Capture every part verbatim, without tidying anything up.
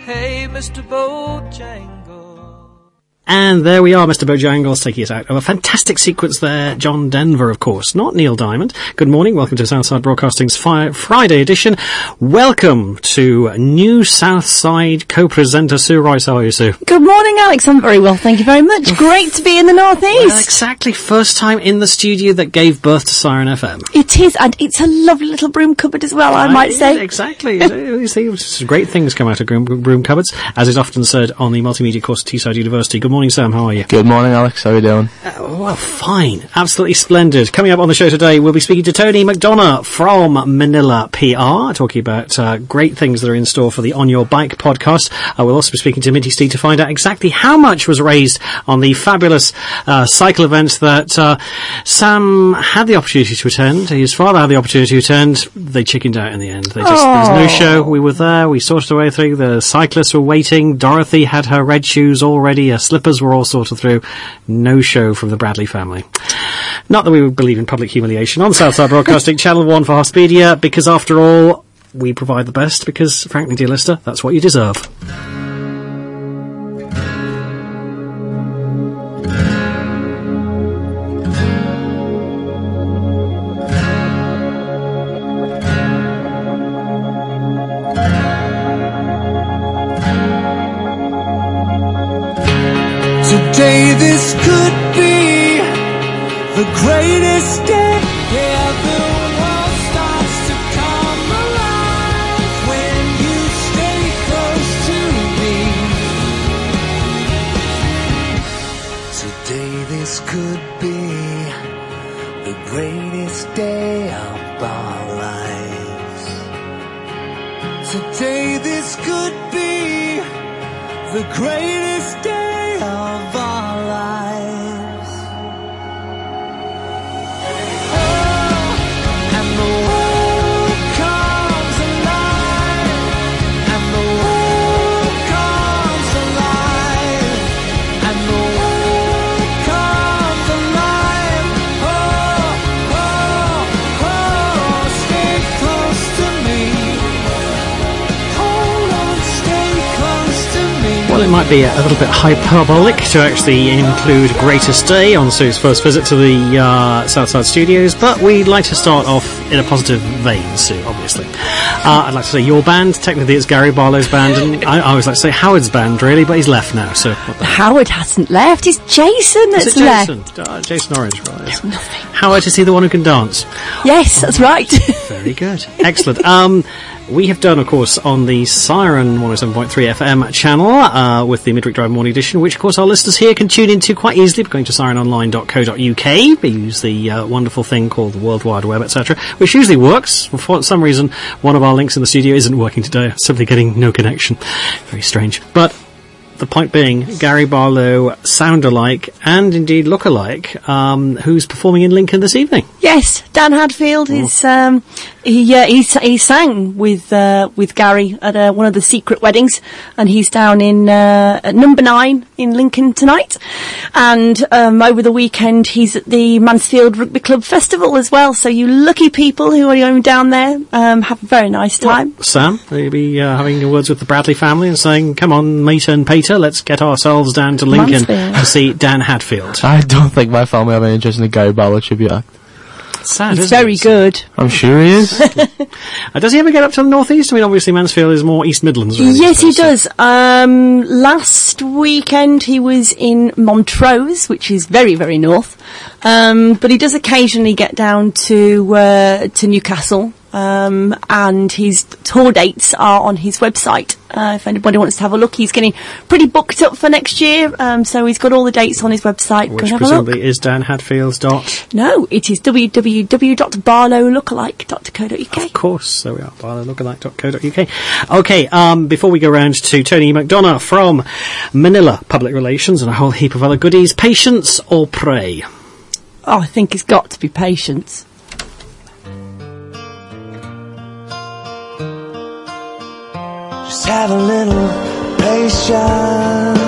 Hey, Mister Bojangles. And there we are, Mister Bojangles, taking us out of a fantastic sequence there. John Denver, of course, not Neil Diamond. Good morning, welcome to Southside Broadcasting's fi- Friday edition. Welcome to new Southside co-presenter Sue Royce. How are you, Sue? Good morning, Alex. I'm very well, thank you very much. Great to be in the North East. Well, exactly, first time in the studio that gave birth to Siren F M. It is, and it's a lovely little broom cupboard as well, I, I might say. Exactly. You see, great things come out of broom, broom cupboards, as is often said on the multimedia course at Teesside University. Good morning, Sam. How are you? Good morning, Alex. How are you doing? Uh, well, fine. Absolutely splendid. Coming up on the show today, we'll be speaking to Tony McDonough from Manila P R, talking about uh, great things that are in store for the On Your Bike podcast. Uh, we'll also be speaking to Minty Steed to find out exactly how much was raised on the fabulous uh, cycle event that uh, Sam had the opportunity to attend. His father had the opportunity to attend. They chickened out in the end. They just, there's no show. We were there. We sorted our way through. The cyclists were waiting. Dorothy had her red shoes already. Her slippers were all sorted through. No show from the Bradley family. Not that we would believe in public humiliation on Southside Broadcasting, Channel one for Hospedia, because after all, we provide the best, because frankly, dear listener, that's what you deserve. Today this could be the greatest day. Yeah, the world starts to come alive when you stay close to me. Today this could be the greatest day of our lives. Today this could be the greatest day of our lives. Oh, and the world comes alive, and the world comes alive, and the world comes alive. Oh, oh, oh, stay close to me. Hold on, stay close to me. Well, it might be a little bit hyperbolic to actually include Greatest Day on Sue's first visit to the uh, Southside Studios, but we'd like to start off in a positive vein, Sue, obviously. Uh, I'd like to say your band. Technically it's Gary Barlow's band, and I, I always like to say Howard's band, really, but he's left now, so... What the Howard hasn't left, it's Jason that's Is it Jason? left. Uh, Jason Orange, right. No, nothing. Howard, is he the one who can dance? Yes, that's right. Very good. Excellent. Um, we have done, of course, on the Siren one oh seven point three F M channel uh, with the Midweek Drive Morning Edition, which, of course, our listeners here can tune into quite easily by going to siren online dot co dot uk. We use the uh, wonderful thing called the World Wide Web, et cetera, which usually works. For some reason, one of our links in the studio isn't working today. Simply getting no connection. Very strange. But the point being, Gary Barlow, sound-alike, and indeed look-alike, um, who's performing in Lincoln this evening. Yes, Dan Hadfield is, um, he, uh, he, he sang with, uh, with Gary at, uh, one of the secret weddings, and he's down in, uh, at number nine in Lincoln tonight. And, um, over the weekend, he's at the Mansfield Rugby Club Festival as well, so you lucky people who are going down there, um, have a very nice time. Well, Sam, will you be, uh, having words with the Bradley family and saying, come on, mate and Peter, let's get ourselves down to Lincoln Mansfield. to see Dan Hadfield. I don't think my family have any interest in the Gary Barlow tribute act. Sad, He's isn't very it? good. I'm sure he is. Uh, does he ever get up to the North East? I mean, obviously Mansfield is more East Midlands. Really, Yes, he so- does. Um, last weekend he was in Montrose, which is very, very north. Um, but he does occasionally get down to uh, to Newcastle. Um, and his tour dates are on his website. Uh, if anybody wants to have a look, he's getting pretty booked up for next year. Um, so he's got all the dates on his website. Which Go and have a look. presumably is Dan Hadfield's dot. No, it is w w w dot barlow lookalike dot co dot u k. Of course, there we are, barlow lookalike dot co dot u k. Okay, um, before we go round to Tony McDonough from Manila Public Relations and a whole heap of other goodies, patience or pray? Oh, I think it's got to be patience. Just have a little patience.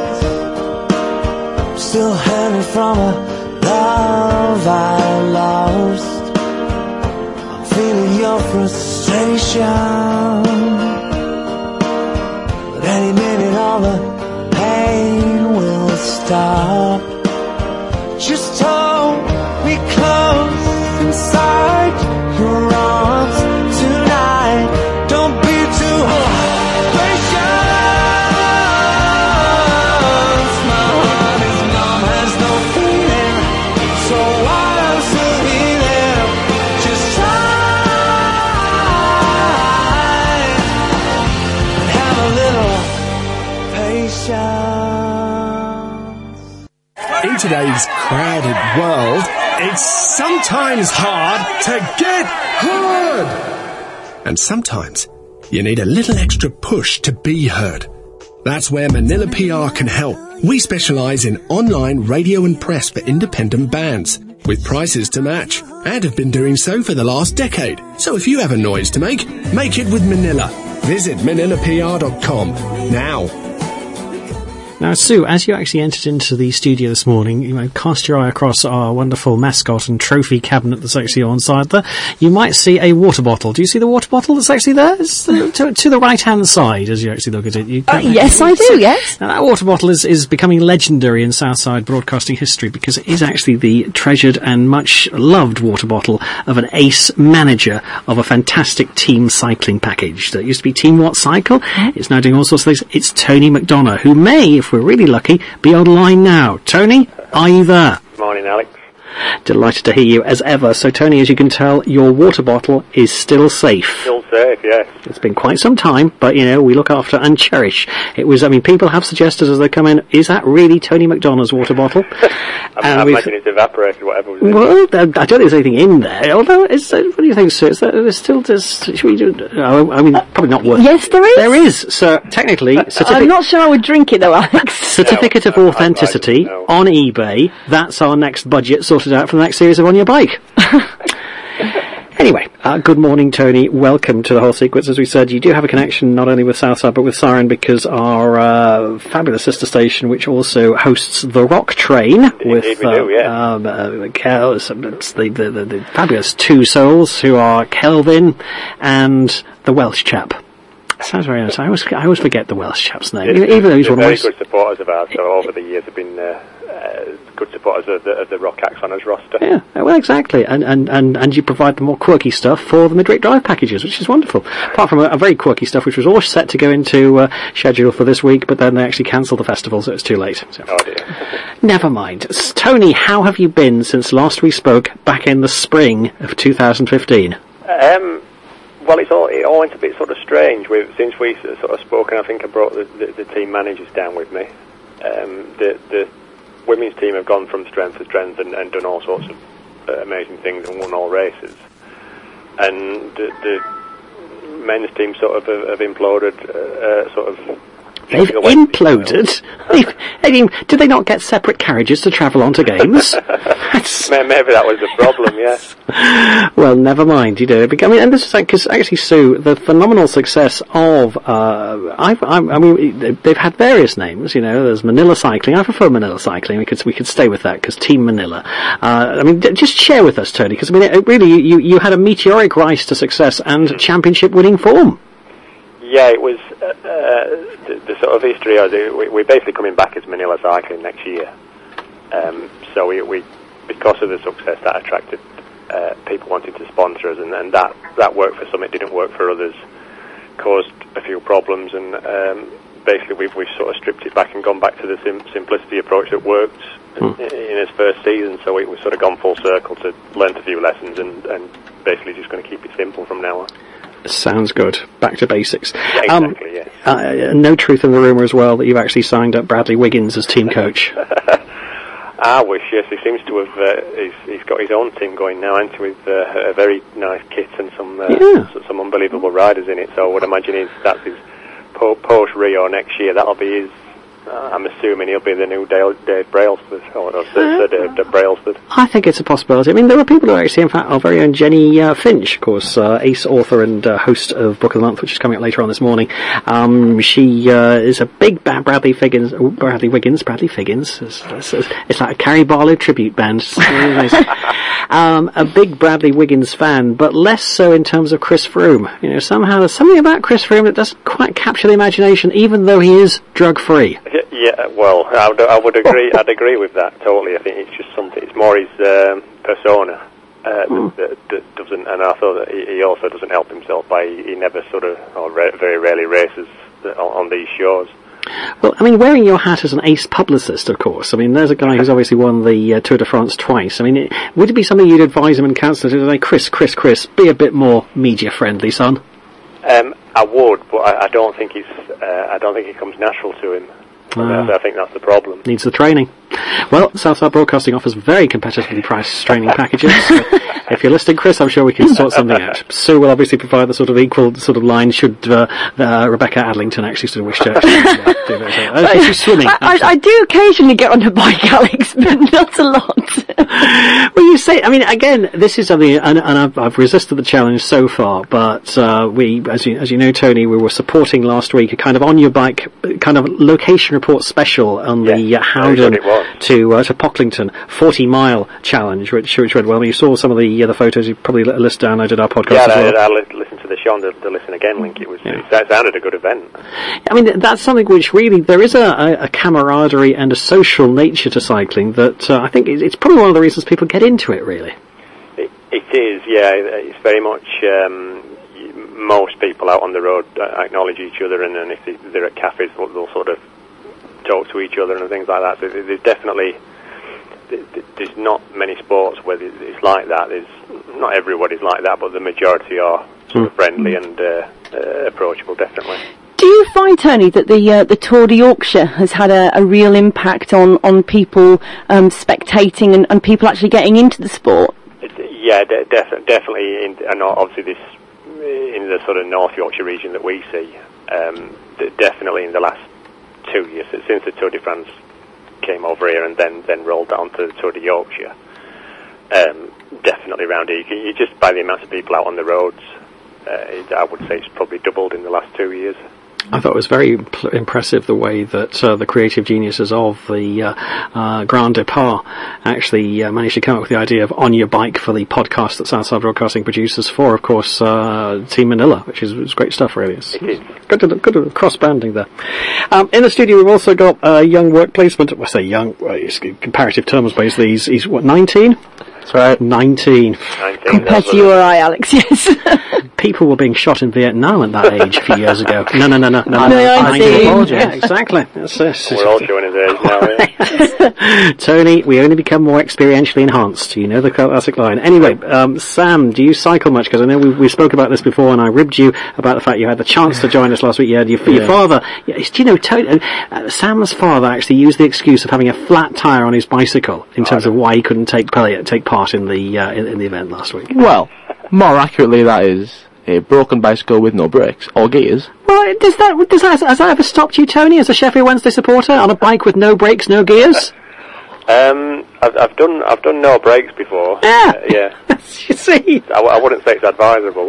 I'm still hanging from a love I lost. I'm feeling your frustration, but today's crowded world, it's sometimes hard to get heard. And sometimes you need a little extra push to be heard. That's where Manila P R can help. We specialise in online radio and press for independent bands, with prices to match, and have been doing so for the last decade. So if you have a noise to make, make it with Manila. Visit manila p r dot com now. Now, Sue, as you actually entered into the studio this morning, you know, cast your eye across our wonderful mascot and trophy cabinet that's actually on side there. You might see a water bottle. Do you see the water bottle that's actually there? It's uh, to, to the right-hand side as you actually look at it. You Uh, yes, I do, yes. Now, that water bottle is, is becoming legendary in Southside broadcasting history because it is actually the treasured and much loved water bottle of an ace manager of a fantastic team cycling package. That used to be Team What Cycle. It's now doing all sorts of things. It's Tony McDonough, who may, if we're really lucky, be online now. Tony, are you there? Morning, Alex. Delighted to hear you as ever. So, Tony, as you can tell, your water bottle is still safe. Still safe, yes. It's been quite some time, but, you know, we look after and cherish. It was, I mean, people have suggested as they come in, is that really Tony McDonough's water bottle? I, I imagine it's evaporated, whatever was in Well, I don't think there's anything in there. Although, it's, uh, what do you think, sir? Is that, there's still just, should we do, uh, I mean, probably not worth Yes, there is. There is. So, technically, I'm certificate, not sure I would drink it, though, Alex. certificate of No, authenticity no. on eBay. That's our next budget sorted out for the next series of On Your Bike. Anyway, uh, good morning, Tony. Welcome to the whole sequence. As we said, you do have a connection not only with Southside but with Siren because our uh, fabulous sister station, which also hosts the Rock Train, with Indeed we do, yeah. um, uh, Kel, it's the, the, the, the fabulous Two Souls, who are Kelvin and the Welsh chap. Sounds very nice. I always, I always forget the Welsh chap's name, It's, even though he's they're one of very my... good supporters of ours, so over the years have been uh, uh, good supporters of the, of the Rock Acts on his roster. Yeah, well, exactly, and, and, and, and you provide the more quirky stuff for the Midweek Drive packages, which is wonderful. Apart from a, a very quirky stuff, which was all set to go into uh, schedule for this week, but then they actually cancelled the festival, so it's too late. So. Oh dear. Never mind. S- Tony, how have you been since last we spoke back in the spring of two thousand fifteen? Um, well, it's all, it all went a bit sort of strange. We've, since we sort of spoken, I think I brought the, the, the team managers down with me. Um, the, the women's team have gone from strength to strength and, and done all sorts of uh, amazing things and won all races. And the, the men's team sort of have, have imploded, uh, uh, sort of... They've imploded? They've, I mean, did they not get separate carriages to travel onto games? That's- Maybe that was the problem, yes. Well, never mind, you know. I mean, and this is like, because actually, Sue, the phenomenal success of, uh, I've, I'm, I mean, they've had various names, you know, there's Manila Cycling. I prefer Manila Cycling because we could stay with that, because Team Manila. Uh, I mean, d- just share with us, Tony, because I mean, it, really, you, you had a meteoric rise to success and mm. championship winning form. Yeah, it was, uh, uh, the, the sort of history of it, we, we're basically coming back as Manila Cycling next year. Um, so we, we, because of the success, that attracted uh, people wanting to sponsor us, and, and that, that worked for some, it didn't work for others, caused a few problems, and um, basically we've, we've sort of stripped it back and gone back to the sim- simplicity approach that worked hmm. in, in its first season, so we, we've sort of gone full circle to learn a few lessons and, and basically just going to keep it simple from now on. Sounds good. Back to basics. Yeah, exactly, um, yes. Uh, no truth in the rumour as well that you've actually signed up Bradley Wiggins as team coach. I wish, yes. He seems to have, uh, he's, he's got his own team going now, and with uh, a very nice kit and some uh, yeah. some unbelievable riders in it. So I would imagine he's, that's his po- post Rio next year. That'll be his. Uh, I'm assuming he'll be the new Dale, Dave Brailsford, or, or Sir, Sir Dave, Dave Brailsford. I think it's a possibility. I mean, there are people who actually, in fact, our very own Jenny uh, Finch, of course, uh, ace author and uh, host of Book of the Month, which is coming up later on this morning. Um, she uh, is a big ba- Bradley Figgins, oh, Bradley Wiggins, Bradley Figgins. It's, it's, it's like a Carrie Barlow tribute band. It's really amazing. um, a big Bradley Wiggins fan, but less so in terms of Chris Froome. You know, somehow there's something about Chris Froome that doesn't quite capture the imagination, even though he is drug-free. Yeah, well, I would, I would agree. I'd agree with that totally. I think it's just something. It's more his um, persona uh, mm. that, that, that doesn't. And I thought that he, he also doesn't help himself by he, he never sort of, or ra- very rarely races on, on these shows. Well, I mean, wearing your hat as an ace publicist, of course. I mean, there's a guy who's obviously won the uh, Tour de France twice. I mean, it, would it be something you'd advise him and counsel to say, Chris, Chris, Chris, be a bit more media friendly, son? Um, I would, but I, I don't think he's. Uh, I don't think it comes natural to him. Uh, I think that's the problem. Needs the training. Well, Southside Broadcasting offers very competitively priced training packages. So if you're listening, Chris, I'm sure we can sort something out. Sue will obviously provide the sort of equal sort of line should uh, uh, Rebecca Adlington actually sort of wish to actually, uh, do that. Uh, she's swimming. I, I, I do occasionally get on a bike, Alex, but not a lot. Well, you say, I mean, again, this is something, and, and I've, I've resisted the challenge so far, but uh, we, as you, as you know, Tony, we were supporting last week a kind of on your bike, kind of location report special on the Yeah, uh, Howden very good it was. to uh, to Pocklington forty mile challenge, which which read well. You saw some of the uh, the photos. You probably let a list downloaded our podcast Yeah, as well. I, I li- listened to the show on the, the Listen Again link. It was Yeah. it sounded a good event. I mean, that's something which really, there is a, a, a camaraderie and a social nature to cycling that uh, I think it's, it's probably one of the reasons people get into it, really. It, it is, yeah. It's very much um, most people out on the road uh, acknowledge each other, and, and if they, they're at cafes, they'll, they'll sort of talk to each other and things like that. So there's definitely, there's not many sports where it's like that. There's not everybody's like that, but the majority are sort of friendly and uh, uh, approachable, definitely. Do you find, Tony, that the uh, the Tour de Yorkshire has had a, a real impact on, on people um, spectating and, and people actually getting into the sport? It, yeah, de- def- definitely, in, and obviously this in the sort of North Yorkshire region that we see, um, d- definitely in the last two years, since the Tour de France came over here and then, then rolled down to the Tour de Yorkshire, um, definitely around here. You, can, you just by the amount of people out on the roads, uh, it, I would say it's probably doubled in the last two years. I thought it was very pl- impressive the way that uh, the creative geniuses of the uh, uh, Grand Depart actually uh, managed to come up with the idea of On Your Bike for the podcast that Southside Broadcasting produces for, of course, uh, Team Manila, which is, is great stuff, really. It's, It is. Good, to, good to cross-banding there. Um, in the studio, we've also got a young work placement. Well, I say young, well, it's comparative terms, basically. He's, he's what, nineteen? That's right. nineteen. nineteen, Compared to you or I, Alex, yes. People were being shot in Vietnam at that age a few years ago. No, no, no, no, no. No, no, I'm nineteen. saying- Yeah, exactly. That's, that's, We're all showing his age now. Yeah. Tony, we only become more experientially enhanced. You know the classic line. Anyway, um, Sam, do you cycle much? Because I know we, we spoke about this before, and I ribbed you about the fact you had the chance to join us last week. You had your, your Yeah. father. Yeah, do you know, Tony, uh, Sam's father actually used the excuse of having a flat tyre on his bicycle in terms of why he couldn't take take part in the uh, in, in the event last week. Well, more accurately, that is a broken bicycle with no brakes or gears. Well, does that does that has that ever stopped you, Tony, as a Sheffield Wednesday supporter, on a bike with no brakes, no gears? Um, I've, I've done I've done no breaks before. Yeah. Uh, yeah. You see. I, w- I wouldn't say it's advisable.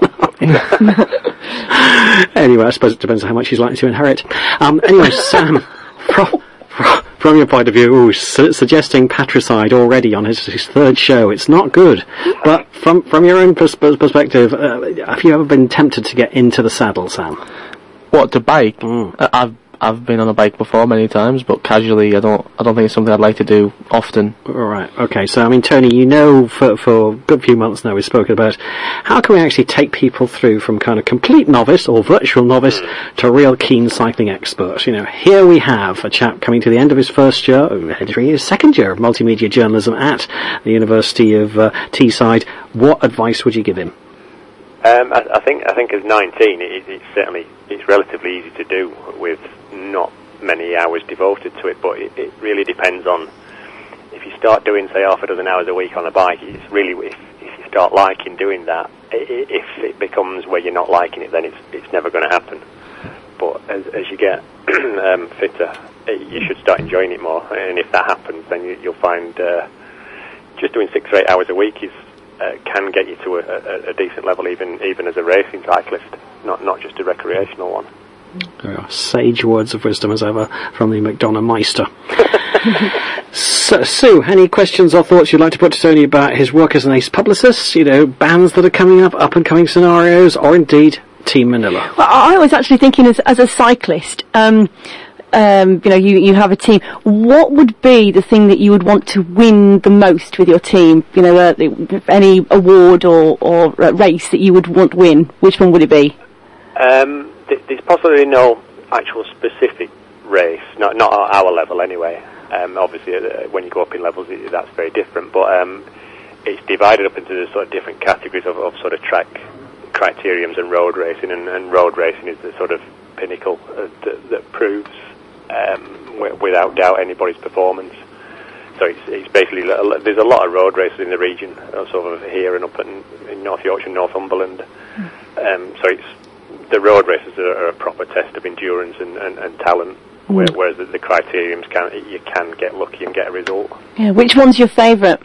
Anyway, I suppose it depends on how much he's likely to inherit. Um, anyway, Sam, from, from your point of view, ooh, su- suggesting patricide already on his, his third show, it's not good. But from from your own pers- perspective, uh, have you ever been tempted to get into the saddle, Sam? What, to bike? Mm. Uh, I've I've been on a bike before many times, but casually, I don't I don't think it's something I'd like to do often. All right. Okay. So, I mean, Tony, you know, for for a good few months now, we've spoken about how can we actually take people through from kind of complete novice or virtual novice to real keen cycling expert. You know, here we have a chap coming to the end of his first year, entering his second year of multimedia journalism at the University of uh, Teesside. What advice would you give him? Um, I, I think I think as nineteen, it, it's certainly it's relatively easy to do with not many hours devoted to it. But it, it really depends on if you start doing, say, half a dozen hours a week on a bike. It's really if, if you start liking doing that. I, if it becomes where you're not liking it, then it's it's never going to happen. But as as you get um, fitter, you should start enjoying it more. And if that happens, then you, you'll find uh, just doing six or eight hours a week is. Uh, can get you to a, a, a decent level, even even as a racing cyclist, not not just a recreational one. There are sage words of wisdom as ever from the McDonough Meister. So, Sue, any questions or thoughts you'd like to put to Tony about his work as an ace publicist? You know, bands that are coming up, up and coming scenarios, or indeed Team Manila? Well, I was actually thinking as, as a cyclist, um, um, you know, you, you have a team. What would be the thing that you would want to win the most with your team? You know, uh, any award or, or uh, race that you would want to win, which one would it be? Um, th- there's possibly no actual specific race, not not at our level anyway. Um, obviously, uh, when you go up in levels, it, that's very different. But um, it's divided up into the sort of different categories of, of sort of track criteriums and road racing, and, and road racing is the sort of pinnacle uh, that, that proves um, w- without doubt anybody's performance. so it's, it's basically, there's a lot of road races in the region, uh, sort of here and up in, in North Yorkshire, Northumberland. Um, so it's, the road races are, are a proper test of endurance and, and, and talent, mm. where, whereas the, the criteriums can, you can get lucky and get a result. Yeah, which one's your favourite?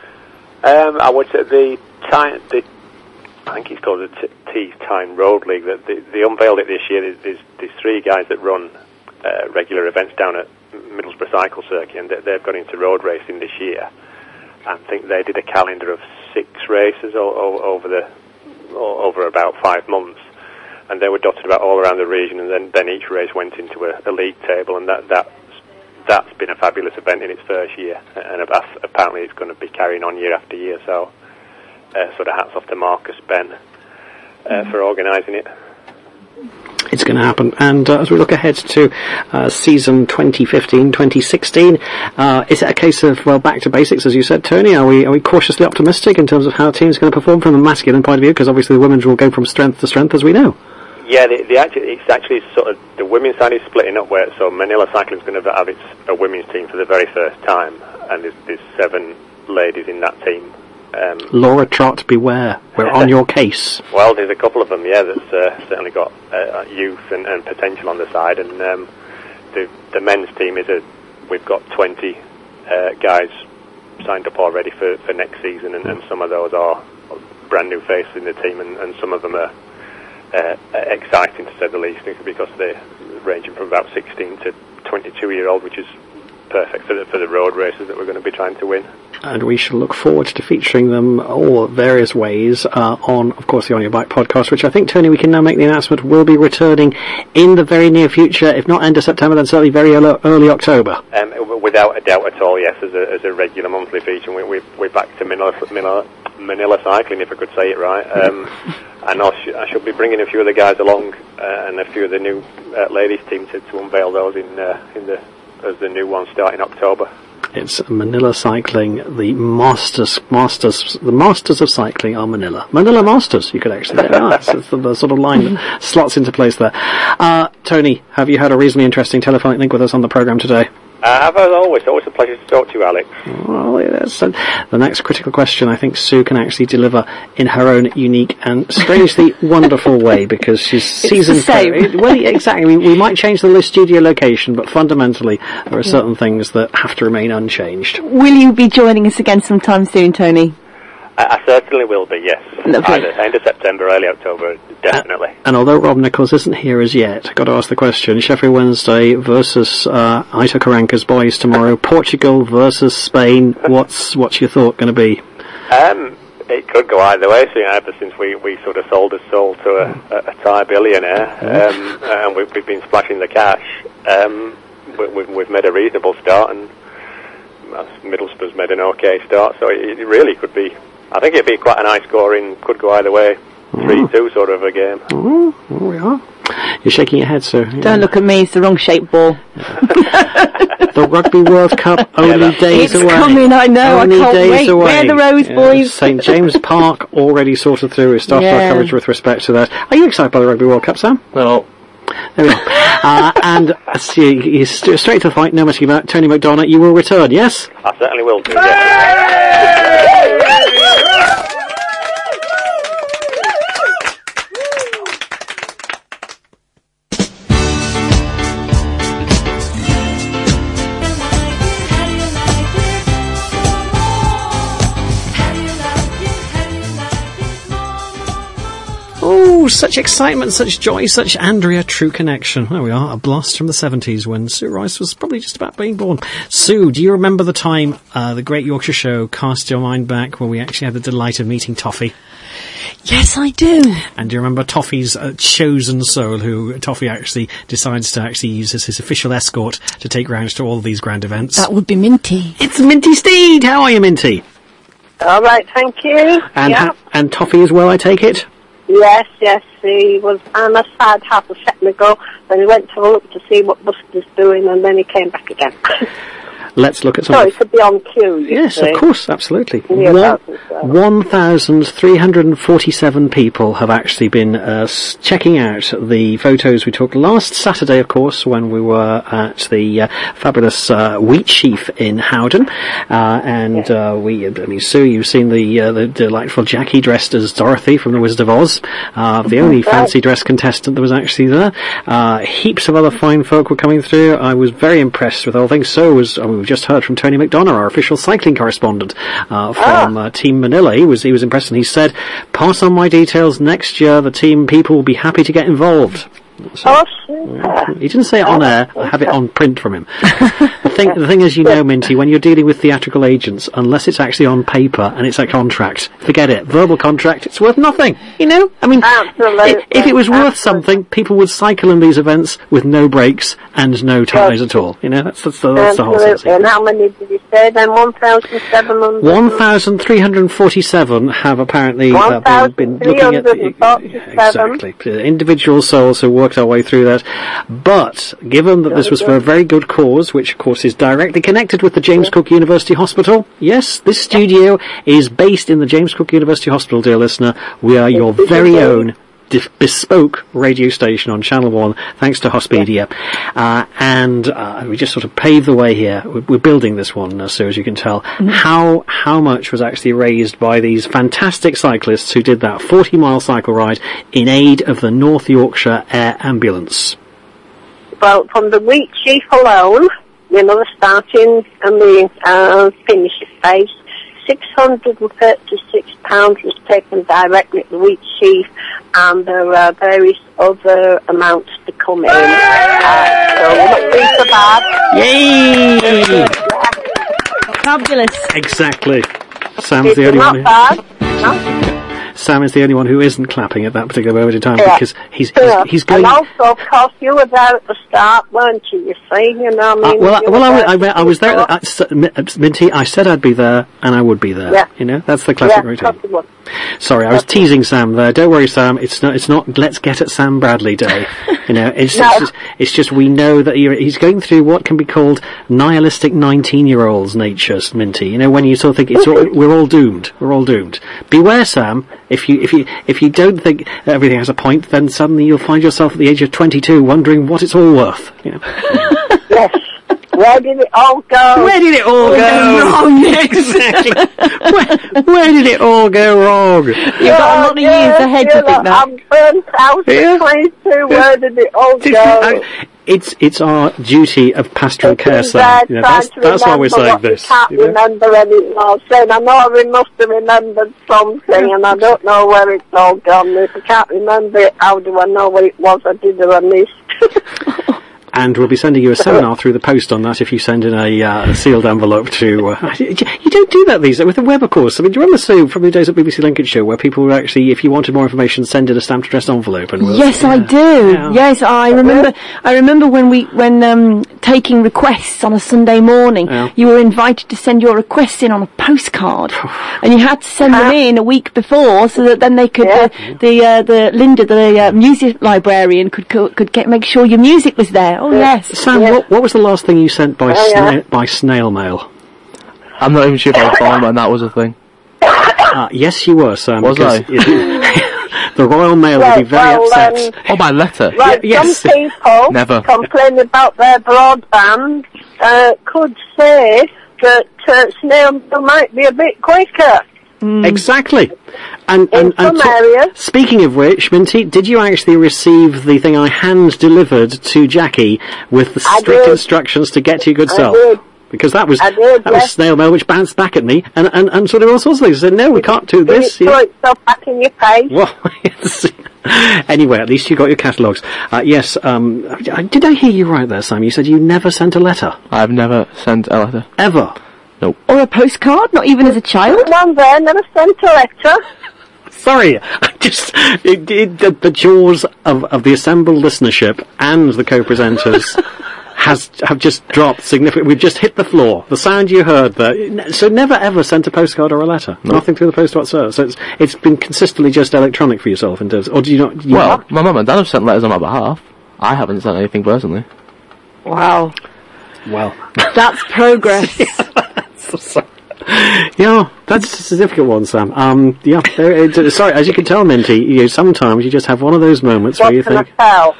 Um, I would say the time, the, I think it's called the T Tyne Road League. That they, they unveiled it this year. There's, there's, there's three guys that run uh, regular events down at Middlesbrough Cycle Circuit, and they, they've gone into road racing this year. I think they did a calendar of six races o- o- over the o- over about five months, and they were dotted about all around the region. And then, then each race went into a, a league table, and that that's that's been a fabulous event in its first year, and apparently it's going to be carrying on year after year. So, uh, sort of hats off to Marcus Ben uh, mm. for organising it. It's going to happen. And uh, as we look ahead to uh, season twenty fifteen twenty sixteen, uh, is it a case of, well, back to basics, as you said, Tony? Are we are we cautiously optimistic in terms of how teams are going to perform from a masculine point of view? Because obviously the women's will go from strength to strength, as we know. Yeah, the, the actually, it's actually sort of, the women's side is splitting up where, so Manila Cycling is going to have its a women's team for the very first time, and there's, there's seven ladies in that team. Um, Laura Trott, beware. We're on your case. Well, there's a couple of them, yeah, that's uh, certainly got uh, youth and, and potential on the side, and um, the the men's team is a, we've got twenty uh, guys signed up already for, for next season, and, and some of those are brand new faces in the team, and, and some of them are uh, exciting to say the least, because they're ranging from about sixteen to twenty-two year old, which is perfect for the, for the road races that we're going to be trying to win. And we shall look forward to featuring them all various ways uh, on, of course, the On Your Bike podcast, which I think, Tony, we can now make the announcement will be returning in the very near future, if not end of September, then certainly very early, early October. Um, without a doubt at all, yes, as a, as a regular monthly feature. We, we, we're back to Manila, Manila, Manila Cycling, if I could say it right. Um, and I'll sh- I shall be bringing a few of the guys along uh, and a few of the new uh, ladies team to, to unveil those in uh, in the as the new one start in October. It's Manila Cycling, the masters, masters, the masters of cycling are Manila. Manila Masters, you could actually say. Ah, that's, that's the, the sort of line that slots into place there. Uh, Tony, have you had a reasonably interesting telephonic link with us on the programme today? Uh, as always, always a pleasure to talk to you, Alex. Well, yes. And the next critical question, I think Sue can actually deliver in her own unique and strangely wonderful way, because she's seasoned. It's the same. Well, exactly. We, we might change the studio location, but fundamentally there are certain things that have to remain unchanged. Will you be joining us again sometime soon, Tony? I, I certainly will be, yes. Lovely. Either end of September, early October, definitely. Uh, and although Rob Nichols isn't here as yet, I've got to ask the question, Sheffield Wednesday versus uh, Aita Karanka's boys tomorrow, Portugal versus Spain, what's what's your thought going to be? Um, it could go either way, so, you know, ever since we, we sort of sold a soul to a, a, a Thai billionaire, um, and we've, we've been splashing the cash, um, we, we've, we've made a reasonable start, and well, Middlesbrough's made an okay start, so it, it really could be, I think it'd be quite a nice scoring, could go either way, three two sort of a game. Oh, here we are. You're shaking your head, sir. Yeah. Don't look at me, it's the wrong shaped ball. The Rugby World Cup only Yeah, days it's away. coming, I know, only I can't days wait. away. Where are the Rose Yeah, boys? Saint James Park already sorted through. We started Yeah. our coverage with respect to that. Are you excited by the Rugby World Cup, Sam? No. There we go. uh, and uh, see, you st- straight to the point, no messing about. Tony McDonough, you will return, yes? I certainly will do, yes. Oh, such excitement, such joy, such Andrea True Connection. There we are, a blast from the seventies when Sue Rice was probably just about being born. Sue, do you remember the time uh, the Great Yorkshire Show cast your mind back when we actually had the delight of meeting Toffee? Yes, I do. And do you remember Toffee's uh, chosen soul, who Toffee actually decides to actually use as his official escort to take rounds to all of these grand events? That would be Minty. It's Minty Steed! How are you, Minty? All right, thank you. And, yeah. ha- and Toffee as well, I take it? Yes, yes, he was on a side half a second ago, and he went to look to see what Buster's doing, and then he came back again. let's look at some. Sorry, of the to be on cue, you Yes, see. of course, absolutely. Yeah, One- that's it. one thousand three hundred forty-seven people have actually been uh, s- checking out the photos we took last Saturday, of course, when we were at the uh, fabulous uh, Wheat Sheaf in Howden. Uh, and uh, we, I mean, Sue, you've seen the, uh, the delightful Jackie dressed as Dorothy from The Wizard of Oz, uh, the only fancy dress contestant that was actually there. Uh, heaps of other fine folk were coming through. I was very impressed with the whole thing. So was, I mean, we've just heard from Tony McDonough, our official cycling correspondent uh, from uh, Team Manila. He was he was impressed, and he said, "Pass on my details next year. The team people will be happy to get involved." So, Oh, super. he didn't say it on air. I have it on print from him. the thing, the thing is, you know, Minty, when you're dealing with theatrical agents, unless it's actually on paper and it's a contract, forget it. Verbal contract, it's worth nothing. You know, I mean, Absolutely. i- if it was worth Absolutely. something, people would cycle in these events with no brakes and no ties at all. You know, that's that's, the- that's the whole sense. Absolutely. And how many did you say then? one thousand seven hundred? One thousand three hundred forty-seven have apparently uh, been, been looking at the, one thousand three hundred forty-seven. exactly the individual souls who worked our way through that. But given that this was for a very good cause, which of course is directly connected with the James Cook University Hospital, yes, this studio is based in the James Cook University Hospital, dear listener. We are your very own dif- bespoke radio station on Channel one, thanks to Hospedia. Uh, and uh, we just sort of paved the way here. We're, we're building this one, uh, so as you can tell. How how much was actually raised by these fantastic cyclists who did that forty-mile cycle ride in aid of the North Yorkshire Air Ambulance? Well, from the Wheat Sheaf alone, you know, the starting and the uh, finishing phase, six hundred thirty-six pounds was taken directly to the Wheat Sheaf, and there are various other amounts to come in. Uh, so not doing so bad. Yay! Fabulous. Exactly. Sam's It's the only not one. Who, bad. No? Sam is the only one who isn't clapping at that particular moment in time Yeah. because he's he's, Yeah. he's going. And also, of course, you were there at the start, weren't you? You see, you know, I Uh, mean, well, I, you well, were I, there I, I was there. before. I, s- Mi- uh, Minty, I said I'd be there, and I would be there. Yeah. You know, that's the classic Yeah, routine. possible. Sorry, I was teasing Sam there. Don't worry, Sam. It's not. It's not. Let's get at Sam Bradley Day. You know, it's, No. it's, just, it's just we know that you're, he's going through what can be called nihilistic nineteen-year-old's nature, Minty. You know, when you sort of think it's all, we're all doomed. We're all doomed. Beware, Sam. If you if you if you don't think everything has a point, then suddenly you'll find yourself at the age of twenty-two wondering what it's all worth. You know. Yes. Where did it all go? Where did it all go wrong? Exactly. where, where did it all go wrong? You've got a lot of years ahead to think that. I'm burnt out Yeah. at twenty-two. Where did it all go? I- It's it's our duty of pastoral care, It's Sam. there You know, trying that's to that's why we're remember saying what this. You can't you know? remember anymore. Saying I know I must have remembered something, and I don't know where it's all gone. If I can't remember it, how do I know what it was I did or I missed? And we'll be sending you a seminar through the post on that if you send in a, uh, a sealed envelope to... Uh, you don't do that these days with the web, of course. I mean, do you remember, Sue, from the days at B B C Lincolnshire, where people would actually, if you wanted more information, send in a stamped addressed envelope? And we'll, Yes, I do. Yeah. Yes, I remember. I remember when we when um, taking requests on a Sunday morning. Yeah. You were invited to send your requests in on a postcard, and you had to send them in a week before, so that then they could Yeah. uh, the uh, the Linda, the uh, music librarian, could could could get make sure your music was there. Oh yes. Sam, what, what was the last thing you sent by, Oh, yeah. sna- by snail mail? I'm not even sure if I was born when that was a thing. Uh, yes, you were, Sam. Was because I? it- the Royal Mail would be Right, very well, upset. um, Oh, by letter. Right, Yeah, yes. some people Never. complain about their broadband uh, could say that uh, snail mail might be a bit quicker. Exactly. And, In and, and some areas. speaking of which, Minty, did you actually receive the thing I hand delivered to Jackie with the I strict did. instructions to get to your good I self? did. Because that was I did, that was yes. snail mail which bounced back at me and, and, and sort of all sorts of things. I said, no, we can't do Did this. it you throw know. itself back in your face? Well, yes. Anyway, at least you got your catalogues. Uh, yes, um, I- did I hear you right there, Sam? You said you never sent a letter. I've never sent a letter. Ever. Or a postcard, not even as a child. One there, never sent a letter. Sorry, I just it, it, the, the jaws of, of the assembled listenership and the co-presenters has have just dropped significantly. We've just hit the floor. The sound you heard there. So never ever sent a postcard or a letter. Nothing through the post whatsoever. So it's it's been consistently just electronic for yourself in terms. Or do you not? Do you Well, not? my mum and dad have sent letters on my behalf. I haven't sent anything personally. Wow. Well, That's progress. yeah, that's a difficult one, Sam. Um, yeah, there, it, sorry, as you can tell, Minty, you sometimes you just have one of those moments What where you can think,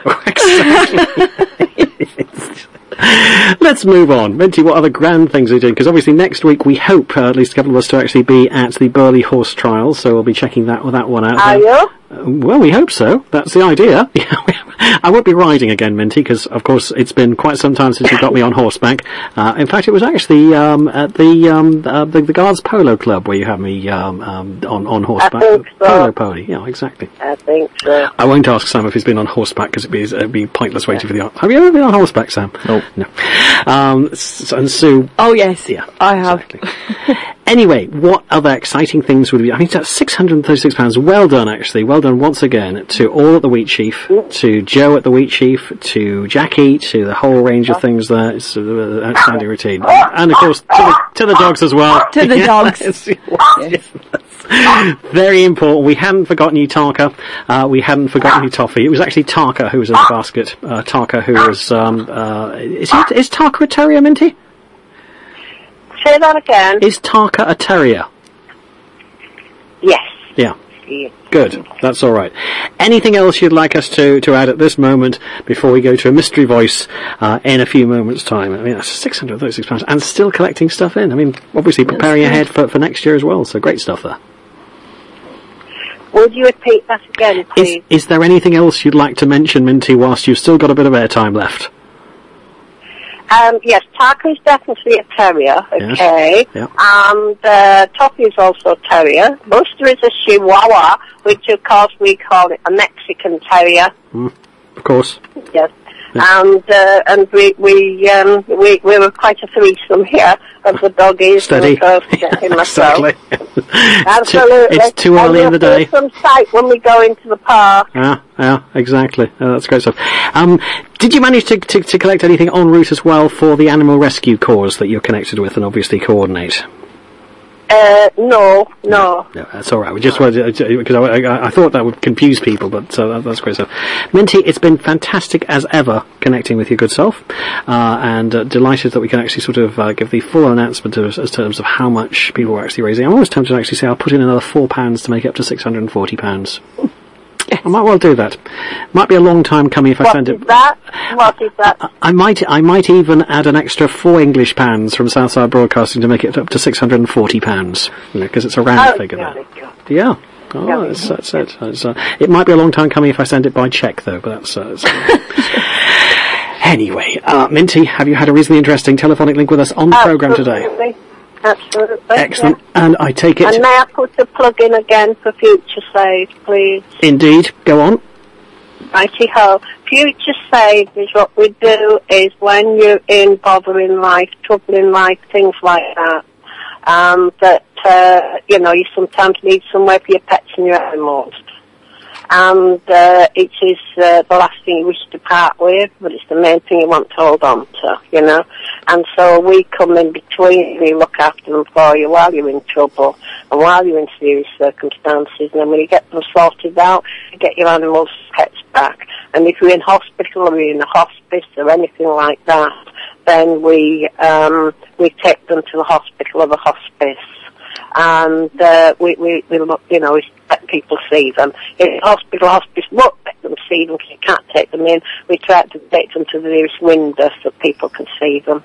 I tell? let's move on. Minty, what other grand things are you doing? Because obviously next week we hope, uh, at least a couple of us, to actually be at the Burley Horse Trials, so we'll be checking that that one out. Are you? Uh, well, we hope so. That's the idea. I won't be riding again, Minty, because of course it's been quite some time since you got me on horseback. Uh, in fact, it was actually um, at the, um, uh, the the Guards Polo Club where you had me um, um, on on horseback. I think so. Polo pony, yeah, exactly. I think so. I won't ask Sam if he's been on horseback because it'd be it'd be pointless waiting for the. Have you ever been on horseback, Sam? No. No. Um, s- and Sue. Oh yes, Yeah, I have. Exactly. Anyway, what other exciting things would be? I mean, that's six hundred and thirty-six pounds. Well done, actually. Well done once again to all at the Wheat Chief, to Joe at the Wheat Chief, to Jackie, to the whole range of things there. It's an outstanding routine, and of course to the, to the dogs as well. To the dogs. Yes. Very important. We hadn't forgotten you, Tarka. Uh, we hadn't forgotten you, Toffee. It was actually Tarka who was in the basket. Uh, Tarka, who was um, uh, is he, is Tarka a terrier, Minty? Say that again. Is Tarka a terrier? Yes. Yeah. Yeah. Good. That's all right. Anything else you'd like us to, to add at this moment before we go to a mystery voice uh, in a few moments' time? I mean, that's six hundred and thirty-six pounds and still collecting stuff in. I mean, obviously preparing ahead for, for next year as well, so great stuff there. Would you repeat that again, Is, please? is there anything else you'd like to mention, Minty, whilst you've still got a bit of airtime left? Um, yes, Tarka is definitely a terrier, Yes. okay. Yeah. And uh, Toffee is also a terrier. Buster is a Chihuahua, which of course we call it a Mexican terrier. Of course. Yes. And uh, and we we um we we were quite a threesome here of the doggies. Steady. And of course, him myself. Exactly. Absolutely. It's too early in the day. Some sight when we go into the park. Yeah, yeah, exactly. Uh, that's great stuff. Um, did you manage to, to, to collect anything en route as well for the animal rescue cause that you're connected with and obviously coordinate? Uh, no, no. No, that's all right. We just wanted to, because I, I, I thought that would confuse people, but uh, that, that's great stuff. Minty, it's been fantastic as ever connecting with your good self, uh, and uh, delighted that we can actually sort of uh, give the full announcement as, as terms of how much people are actually raising. I'm almost tempted to actually say I'll put in another four pounds to make it up to six hundred and forty pounds. I might well do that. Might be a long time coming if I What send is it. that? What is that? I, I might, I might even add an extra four English pounds from Southside Broadcasting to make it up to six hundred and forty pounds, because it's a round Oh, figure there. jolly good. Yeah. Oh, that's, that's it. That's, uh, it might be a long time coming if I send it by cheque, though, but that's... Uh, that's anyway, uh, Minty, have you had a reasonably interesting telephonic link with us on the programme today? Absolutely. Absolutely. Excellent. Yeah. And I take it... And may I put the plug in again for Future Save, please? Indeed. Go on. Righty ho. Future Save is what we do is when you're in bother in life, trouble in life, things like that. Um, that, uh, you know, you sometimes need somewhere for your pets and your animals. And uh, it is uh, the last thing you wish to part with, but it's the main thing you want to hold on to, you know. And so we come in between, we look after them for you while you're in trouble and while you're in serious circumstances. And then when you get them sorted out, you get your animals' pets back. And if you're in hospital or you're in a hospice or anything like that, then we um, we take them to the hospital or the hospice. And uh, we, we, we look, you know, we let people see them. If the hospital, hospice won't let them see them because you can't take them in, we try to take them to the nearest window so people can see them.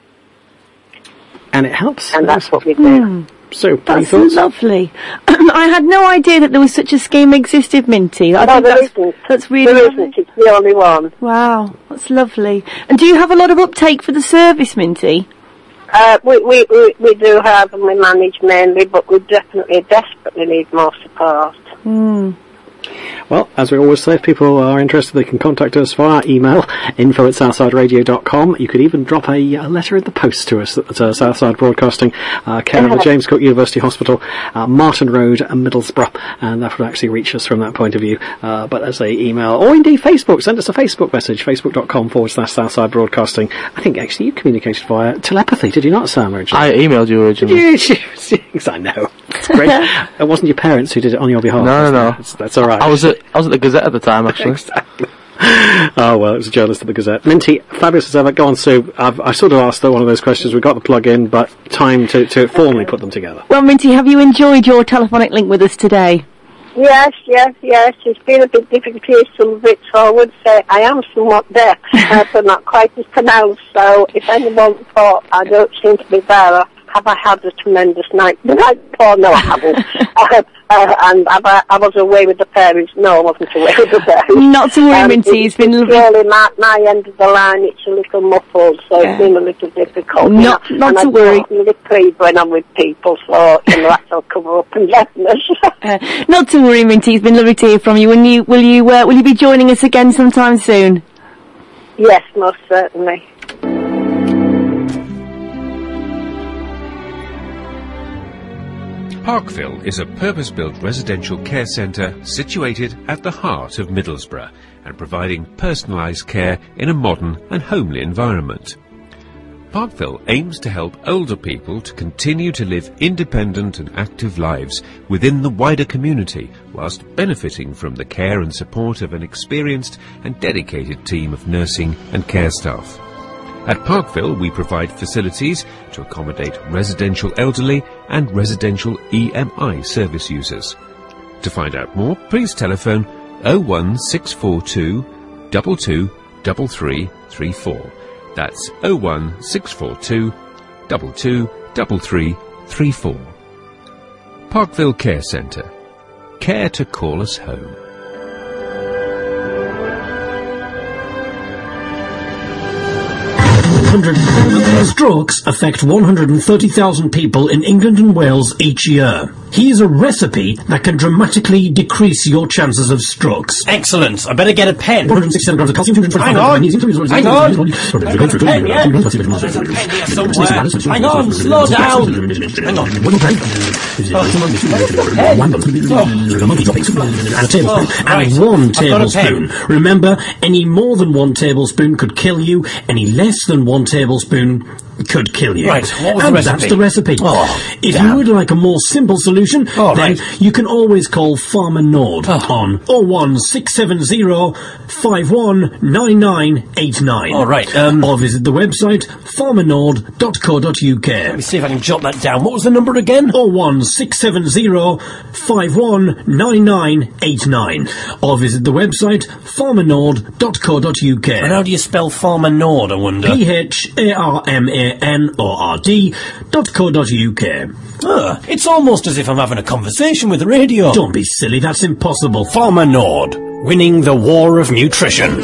And it helps. And that's what we do. Mm, So, any that's thoughts? lovely. I had no idea that there was such a scheme existed, Minty. I No, think there that's, isn't. that's really There lovely. isn't. It's the only one. Wow, that's lovely. And do you have a lot of uptake for the service, Minty? Uh, we, we, we, we do have and we manage mainly, but we definitely, desperately need more support. Mm. Well, as we always say, if people are interested, they can contact us via email, info at southside radio dot com. You could even drop a, a letter in the post to us at uh, Southside Broadcasting, uh, care of the James Cook University Hospital, uh, Martin Road, Middlesbrough, and that would actually reach us from that point of view. Uh, but as a email, or indeed Facebook, send us a Facebook message, facebook.com forward slash Southside Broadcasting. I think actually you communicated via telepathy, did you not, Sam, originally? I emailed you originally. Yes, I know. It's great. It wasn't your parents who did it on your behalf. No, no, no. That's, that's all right. I was at I was at the Gazette at the time, actually. Exactly. Oh, well, it was a journalist at the Gazette. Minty, fabulous as ever. Go on, Sue. I've, I sort of asked one of those questions. We got the plug in, but time to, to formally put them together. Well, Minty, have you enjoyed your telephonic link with us today? Yes, yes, yes. It's been a bit difficult to hear some of it, so I would say I am somewhat deaf, uh, but not quite as pronounced. So if anyone thought I don't seem to be there, have I had a tremendous night the night before? No, I haven't. uh, uh, and have I, I was away with the parents? No, I wasn't away with the parents. Not to worry, um, Minty. It's been lovely. Really, my, my end of the line, it's a little muffled, so Yeah. it's been a little difficult. Not, you not know, and to I worry. talk really pleased when I'm with people, so you know that'll cover up and deafness. Uh, not to worry, Minty. It's been lovely to hear from you. Will you, will you, uh, will you be joining us again sometime soon? Yes, most certainly. Parkville is a purpose-built residential care centre situated at the heart of Middlesbrough and providing personalised care in a modern and homely environment. Parkville aims to help older people to continue to live independent and active lives within the wider community whilst benefiting from the care and support of an experienced and dedicated team of nursing and care staff. At Parkville, we provide facilities to accommodate residential elderly and residential E M I service users. To find out more, please telephone oh one six four two, two two three three three four. That's oh one six four two, two two three three three four. Parkville Care Centre. Care to call us home. Strokes affect one hundred thirty thousand people in England and Wales each year. Here's a recipe that can dramatically decrease your chances of strokes. Excellent. I better get a pen. one hundred sixty-seven grams of calcium, two hundred twenty-five Hang on. grams of Hang on. magnesium. I've got a pen, yeah? There's a pen here somewhere. Hang on, slow down. Hang on. And a tablespoon. Right. And one I've got a tablespoon. Remember, any more than one tablespoon could kill you. Any less than one tablespoon could kill you. Right, what was the and recipe? that's the recipe. Oh, if damn. you would like a more simple solution, Oh, then right. you can always call Farmer Nord Oh. on oh one six seven oh, five one nine nine eight nine. All right, um, or visit the website farmer nord dot co dot uk. Let me see if I can jot that down. What was the number again? oh one six seven oh, five one nine nine eight nine. Or visit the website farmer nord dot co dot uk. And how do you spell Farmer Nord, I wonder? P H A R M A N O R D dot co dot uk. Ah, it's almost as if I'm having a conversation with the radio. Don't be silly, that's impossible. Farmer Nord, winning the war of nutrition.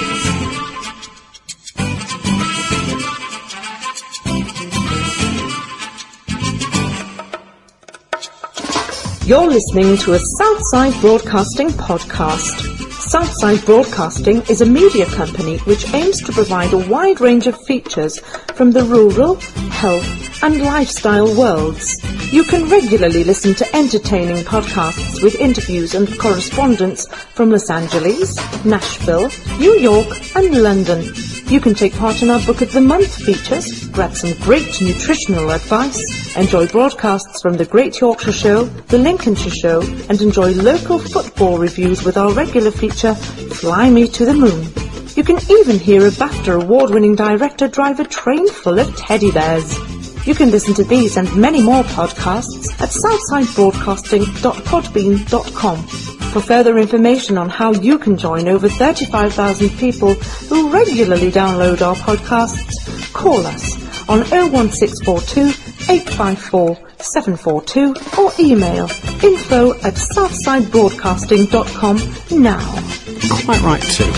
You're listening to a Southside Broadcasting podcast. Southside Broadcasting is a media company which aims to provide a wide range of features from the rural, health and lifestyle worlds. You can regularly listen to entertaining podcasts with interviews and correspondence from Los Angeles, Nashville, New York and London. You can take part in our Book of the Month features, grab some great nutritional advice, enjoy broadcasts from the Great Yorkshire Show, the Lincolnshire Show, and enjoy local football reviews with our regular feature, Fly Me to the Moon. You can even hear a BAFTA award-winning director drive a train full of teddy bears. You can listen to these and many more podcasts at southside broadcasting dot podbean dot com. For further information on how you can join over thirty-five thousand people who regularly download our podcasts, call us on oh one six four two, eight five four, seven four two or email info at southside broadcasting dot com now. Quite right too.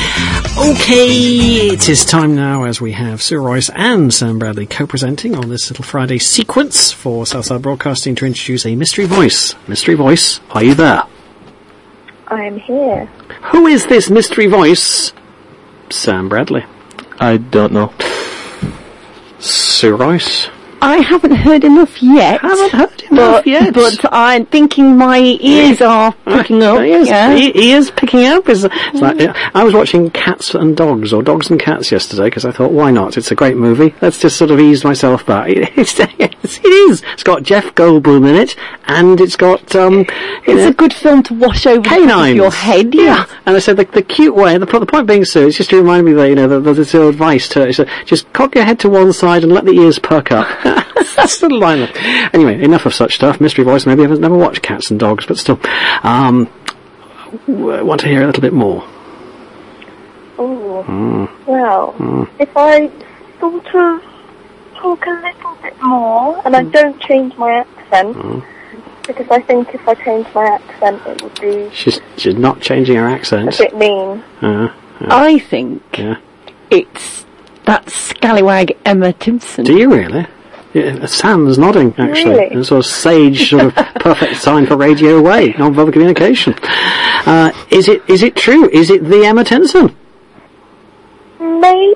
Okay, it is time now, as we have Sue Royce and Sam Bradley co-presenting on this little Friday sequence for Southside Broadcasting, to introduce a mystery voice. Mystery voice, are you there? I am here. Who is this mystery voice? Sam Bradley. I don't know. Sue Royce. I haven't heard enough yet. Haven't heard enough but, yet. But I'm thinking my ears are picking up. He is, yeah. he, he is picking up. It's, it's like, I was watching Cats and Dogs, or Dogs and Cats yesterday, because I thought, why not? It's a great movie. Let's just sort of ease myself back. It, it's, it's, it is. It's got Jeff Goldblum in it, and it's got... Um, it's know, a good film to wash over the top of your head. Yeah. yeah. And I said, the, the cute way, the, the point being, Sue, it's just to remind me that, you know, that there's this advice to so just cock your head to one side and let the ears perk up. That's the line. Anyway, enough of such stuff. Mystery Voice maybe has never watched Cats and Dogs, but still, um, w- want to hear a little bit more. Oh, Mm. well, Mm. if I sort of talk a little bit more, and I don't change my accent, Mm. because I think if I change my accent, it would be She's she's not changing her a accent. bit mean. Uh, uh, I think yeah. it's that scallywag Emma Timpson. Do you really? Yeah, Sam's nodding, actually. Really? A sort of sage, sort of perfect sign for radio way, non-verbal communication. Uh, is it is it true? Is it the Emma Timpson? Maybe.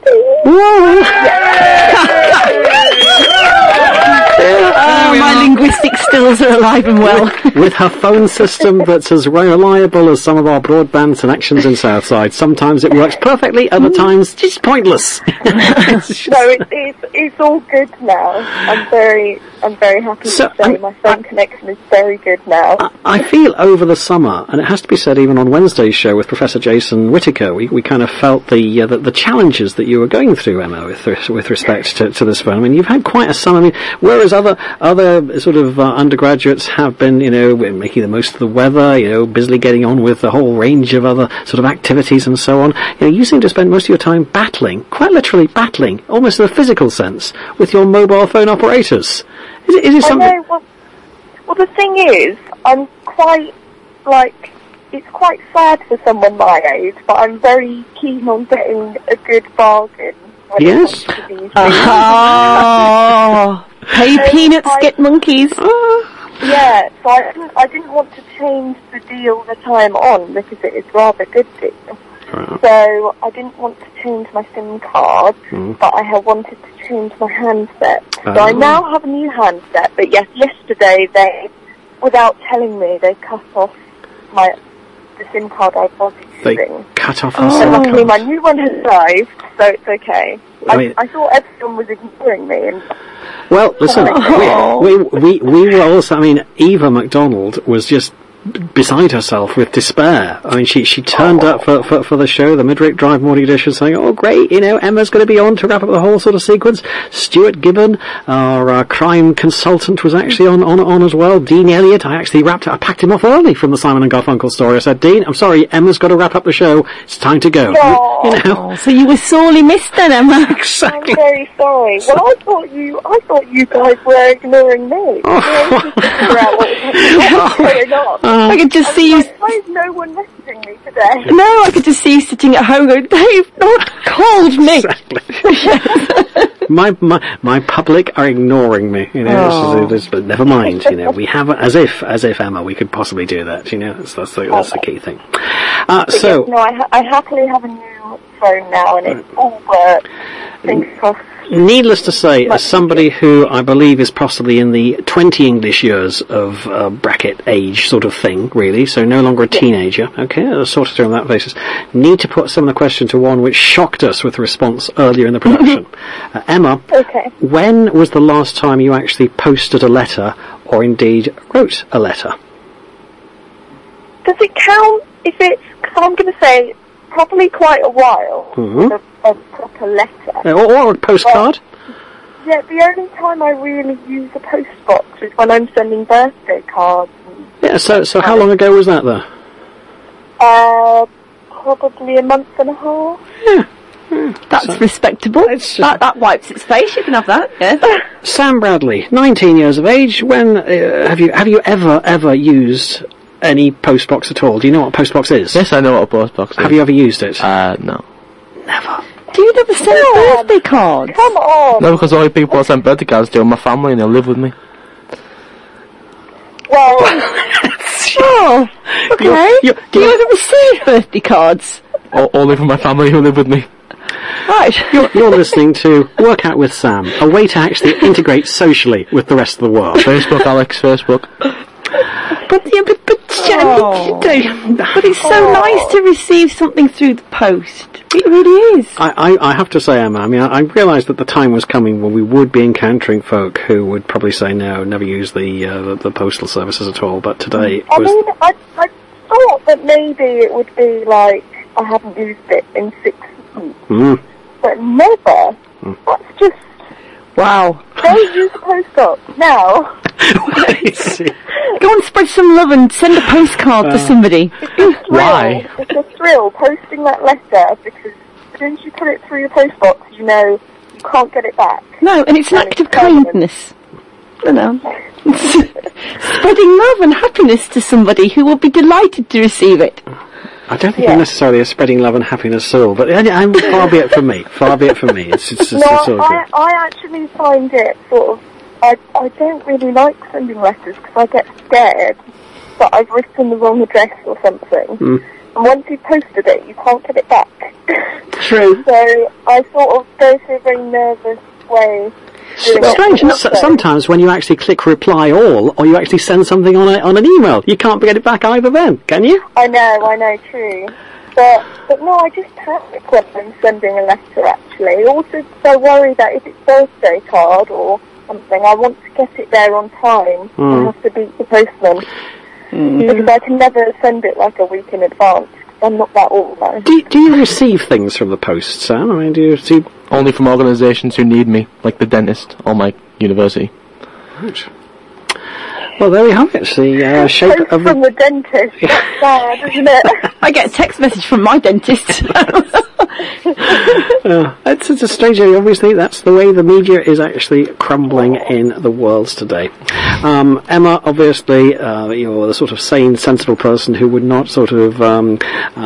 Oh, my linguistic skills are alive and well. With her phone system that's as reliable as some of our broadband connections in Southside. Sometimes it works perfectly, other times just pointless. No, it's, it's it's all good now. I'm very I'm very happy So, to say I'm- my phone connection is very good now. I feel over the summer, and it has to be said even on Wednesday's show with Professor Jason Whittaker, we, we kind of felt the, uh, the the challenges that you were going through, Emma, with with respect to, to this phone. I mean, you've had quite a summer. I mean, whereas other other sort of uh, undergraduates have been, you know, making the most of the weather, you know, busily getting on with a whole range of other sort of activities and so on. You know, you seem to spend most of your time battling, quite literally battling, almost in a physical sense, with your mobile phone operators. Is it, is it I something? know, well, well, the thing is, I'm quite, like, it's quite sad for someone my age, but I'm very keen on getting a good bargain when Yes. it comes to these things. Oh, pay So peanuts, I- get monkeys. Yeah, so I didn't, I didn't want to change the deal that I'm on, because it is rather good deal. So I didn't want to change my SIM card, Mm. but I had wanted to change my handset. So Oh. I now have a new handset, but yes, yesterday they, without telling me, they cut off my the SIM card I was They using. cut off her And SIM luckily card. my new one has arrived, so it's okay. I I, mean- I thought everyone was ignoring me, and Well, listen, Oh. we, we, we, we were also, I mean, Eva MacDonald was just b- beside herself with despair. I mean, she, she turned up for, for, for the show, the Midweek Drive Morning Edition, saying, oh, great, you know, Emma's going to be on to wrap up the whole sort of sequence. Stuart Gibbon, our uh, crime consultant, was actually on, on, on as well. Dean Elliott, I actually wrapped, I packed him off early from the Simon and Garfunkel story. I said, Dean, I'm sorry, Emma's got to wrap up the show. It's time to go. Oh. You know? So you were sorely missed then, Emma. Exactly. I'm very sorry. Well, I thought you, I thought you guys were ignoring me. Oh. I was trying to figure out what was going on. I could just see you. Why is no one messaging me today? No, I could just see you sitting at home going, they've not called me. Exactly. my, my my public are ignoring me. You know, Oh. it's, it's, but never mind. You know, we have as if as if Emma, we could possibly do that. You know, that's that's the, that's the key thing. Uh, But so. yes, no, I, ha- I happily have a new phone now, and it all works. Fingers crossed. Needless to say, as somebody who I believe is possibly in the twenty English years of uh, bracket age sort of thing, really, so no longer a teenager, okay, I'll sort it through on that basis, need to put some of the question to one which shocked us with the response earlier in the production. uh, Emma, Okay. when was the last time you actually posted a letter, or indeed wrote a letter? Does it count if it's, because I'm going to say, probably quite a while, Mhm. with a, a proper letter. Uh, or, or a postcard? Yeah, the only time I really use a post box is when I'm sending birthday cards. Yeah, so so how long ago was that, though? Uh, probably a month and a half. That's respectable. That, that wipes its face. You can have that. Yeah. Sam Bradley, nineteen years of age. When uh, have you have you ever ever used any postbox at all? Do you know what a postbox is? Yes, I know what a postbox is. Have you ever used it? Uh, no. Do you never send birthday cards? Come on. No, because the only people I send birthday cards to are my family and they live with me. Well, Oh, okay. You're- you're- Do you ever receive birthday cards? O- only from my family who live with me. Right. You're, you're listening to Work Out with Sam, a way to actually integrate socially with the rest of the world. Facebook, Alex, Facebook. But, yeah, but, but, oh. but it's so oh. nice to receive something through the post. It really is. I, I, I have to say, Emma, I mean, I, I realised that the time was coming when we would be encountering folk who would probably say, no, never use the, uh, the, the postal services at all, but today it I was... mean, I, I thought that maybe it would be like, I haven't used it in six months. Mm. But never. Mm. That's just... Wow. Don't use the post box now. Go and spread some love and send a postcard uh, to somebody. It's a thrill. Why? It's a thrill posting that letter, because as soon as you put it through your post box, you know you can't get it back. No, and it's an and act of kindness. You know. Spreading love and happiness to somebody who will be delighted to receive it. I don't think yeah. you're necessarily a spreading love and happiness at all, but I'm, far be it from me. Far be it from me. It's, it's, it's, no, it's all I, good. I actually find it sort of, I, I don't really like sending letters because I get scared that I've written the wrong address or something. Mm. And once you've posted it, you can't get it back. True. So I sort of go through a very nervous way. It's strange. S- sometimes when you actually click reply all, or you actually send something on a, on an email, you can't get it back either then, can you? I know, I know, true. But but no, I just panic when I'm sending a letter, actually. Also, so worry that if it's birthday card or something, I want to get it there on time. Mm. I have to beat the postman. Mm. Because I can never send it like a week in advance. I'm not that organised. Do, do you receive things from the post, Sam? I mean, do you receive... Only from organisations who need me, like the dentist or my university. Right. Well, there we have it. The uh, shape post of from the dentist. That's sad, isn't it? I get a text message from my dentist. uh, it's, it's a strange area. Obviously, that's the way the media is actually crumbling in the world today. Um, Emma, obviously, uh, you're the sort of sane, sensible person who would not sort of um,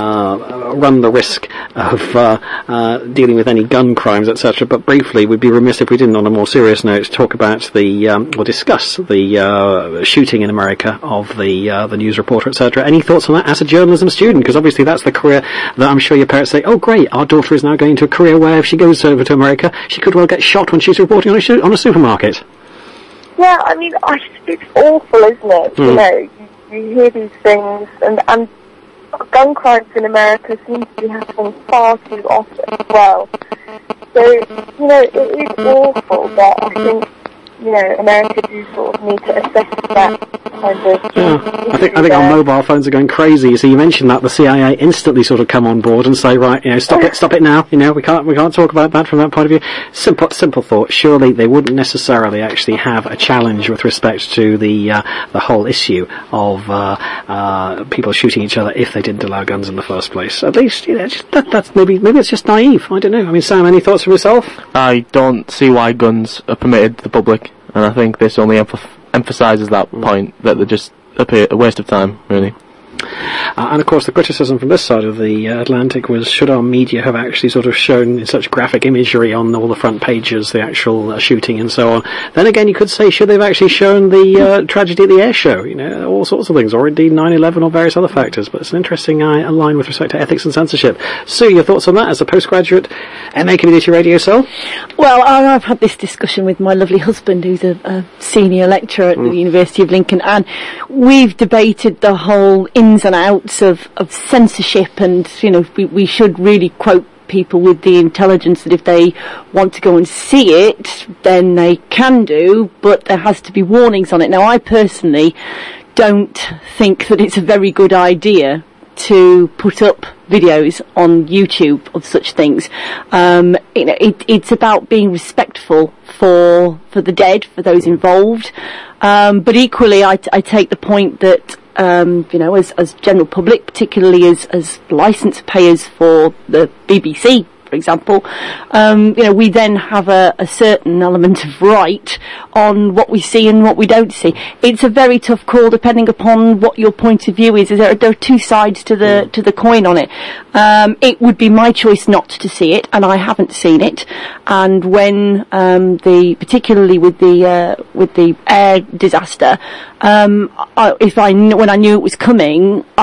uh, run the risk of uh, uh, dealing with any gun crimes, et cetera. But briefly, we'd be remiss if we didn't, on a more serious note, talk about the um, or discuss the uh, shooting in America of the uh, the news reporter, et cetera. Any thoughts on that as a journalism student? Because obviously, that's the career that I'm sure your parents say, "Oh, great, our daughter is now going to a career where if she goes over to America, she could well get shot when she's reporting on a, sh- on a supermarket." Yeah, I mean, I, it's awful, isn't it? Mm. You know, you, you hear these things, and, and gun crimes in America seem to be happening far too often as well. So, you know, it is awful, but I think, you know, America do sort of need to assess that kind of... Yeah, I think I think our mobile phones are going crazy. So you mentioned that the C I A instantly sort of come on board and say, right, you know, stop it, stop it now. You know, we can't we can't talk about that from that point of view. Simple simple thought. Surely they wouldn't necessarily actually have a challenge with respect to the uh, the whole issue of uh, uh, people shooting each other if they didn't allow guns in the first place. At least, you know, just, that, that's maybe maybe it's just naive. I don't know. I mean, Sam, any thoughts from yourself? I don't see why guns are permitted to the public. And I think this only emph- emphasises that mm. point, that they're just a, a waste of time, really. Uh, and of course the criticism from this side of the uh, Atlantic was, should our media have actually sort of shown in such graphic imagery on all the front pages the actual uh, shooting and so on. Then again you could say, should they have actually shown the uh, tragedy at the air show, you know, all sorts of things, or indeed nine eleven or various other factors. But it's an interesting uh, line with respect to ethics and censorship. Sue, your thoughts on that as a postgraduate M A Community Radio Cell? Well, I've had this discussion with my lovely husband, who's a, a senior lecturer at mm. the University of Lincoln, and we've debated the whole ins and outs of, of censorship, and, you know, we, we should really quote people with the intelligence that if they want to go and see it, then they can do, but there has to be warnings on it. Now, I personally don't think that it's a very good idea to put up videos on YouTube of such things. Um, you know, it, it's about being respectful for for the dead, for those involved. Um, but equally, I, I take the point that um, you know, as as general public, particularly as as licence payers for the B B C, for example, um, you know, we then have a, a certain element of right on what we see and what we don't see. It's a very tough call, depending upon what your point of view is. There are, there are two sides to the to the coin on it. Um, it would be my choice not to see it, and I haven't seen it. And when um, the, particularly with the uh, with the air disaster, um, I, if I kn- when I knew it was coming, I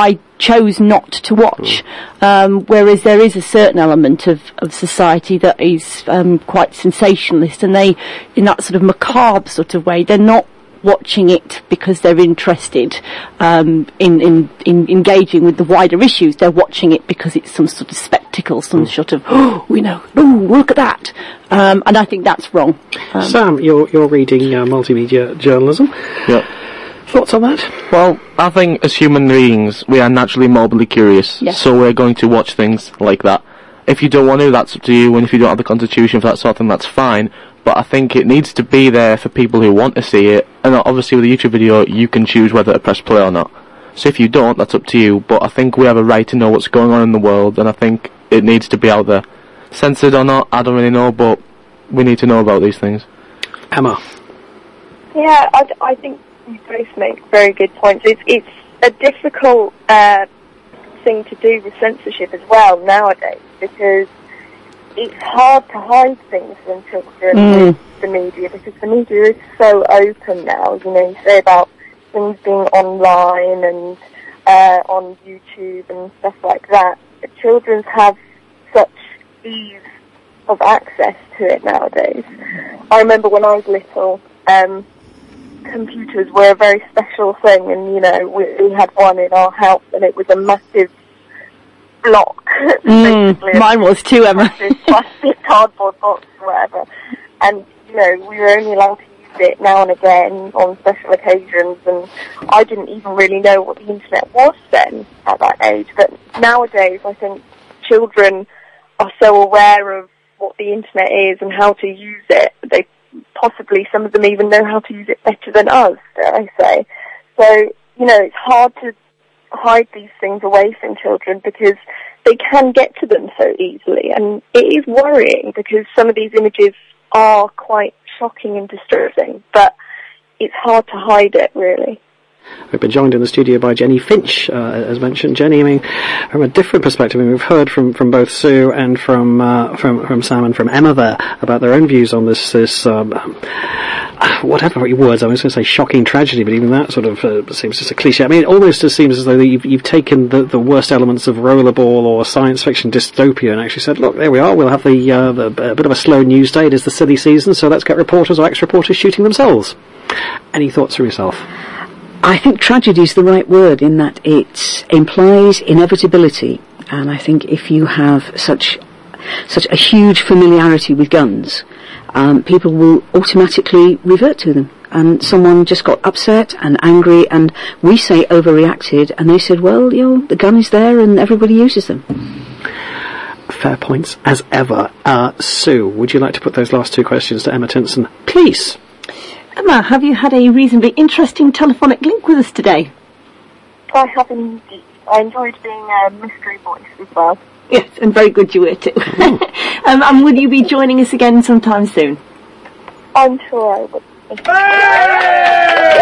chose not to watch. Um, whereas there is a certain element of, of society that is um, quite sensationalist, and they, in that sort of macabre sort of way, they're not watching it because they're interested um, in, in, in engaging with the wider issues. They're watching it because it's some sort of spectacle, some sort of, oh, we know, oh, look at that. Um, and I think that's wrong. Um, Sam, you're, you're reading uh, multimedia journalism. Yeah. Thoughts on that? Well, I think as human beings, we are naturally morbidly curious, Yes. so we're going to watch things like that. If you don't want to, that's up to you, and if you don't have the constitution for that sort of thing, that's fine. But I think it needs to be there for people who want to see it, and obviously with a YouTube video, you can choose whether to press play or not. So if you don't, that's up to you, but I think we have a right to know what's going on in the world, and I think it needs to be out there. Censored or not, I don't really know, but we need to know about these things. Emma? Yeah, I, I think you both make very good points. It's, it's a difficult uh, thing to do with censorship as well nowadays, because it's hard to hide things from children Mm. with the media, because the media is so open now. You know, you say about things being online and uh, on YouTube and stuff like that. Children have such ease of access to it nowadays. I remember when I was little, um, computers were a very special thing, and you know, we, we had one in our house, and it was a massive block. Mm, mine was too, Emma. Massive plastic cardboard box or whatever. And, you know, we were only allowed to use it now and again on special occasions, and I didn't even really know what the internet was then at that age. But nowadays, I think children are so aware of what the internet is and how to use it. They possibly, some of them even know how to use it better than us, dare I say. So, you know, it's hard to hide these things away from children because they can get to them so easily, and it is worrying because some of these images are quite shocking and distressing, but it's hard to hide it, really. We've been joined in the studio by Jenny Finch, uh, as mentioned. Jenny, I mean, from a different perspective, I mean, we've heard from, from both Sue and from, uh, from, from Sam and from Emma there about their own views on this, this, um, whatever words, I was going to say shocking tragedy, but even that sort of, uh, seems just a cliche. I mean, it almost just seems as though you've, you've taken the, the worst elements of rollerball or science fiction dystopia and actually said, look, there we are, we'll have the, uh, the, a bit of a slow news day, it is the silly season, so let's get reporters or ex-reporters shooting themselves. Any thoughts from yourself? I think tragedy is the right word in that it implies inevitability, and I think if you have such such a huge familiarity with guns, um, people will automatically revert to them. And someone just got upset and angry, and we say overreacted, and they said, well, you know, the gun is there and everybody uses them. Fair points as ever. Uh, Sue, would you like to put those last two questions to Emma Tinson, please? Emma, have you had a reasonably interesting telephonic link with us today? I have indeed. I enjoyed being a mystery voice as well. Yes, and very good you were too. um, and will you be joining us again sometime soon? I'm sure I would.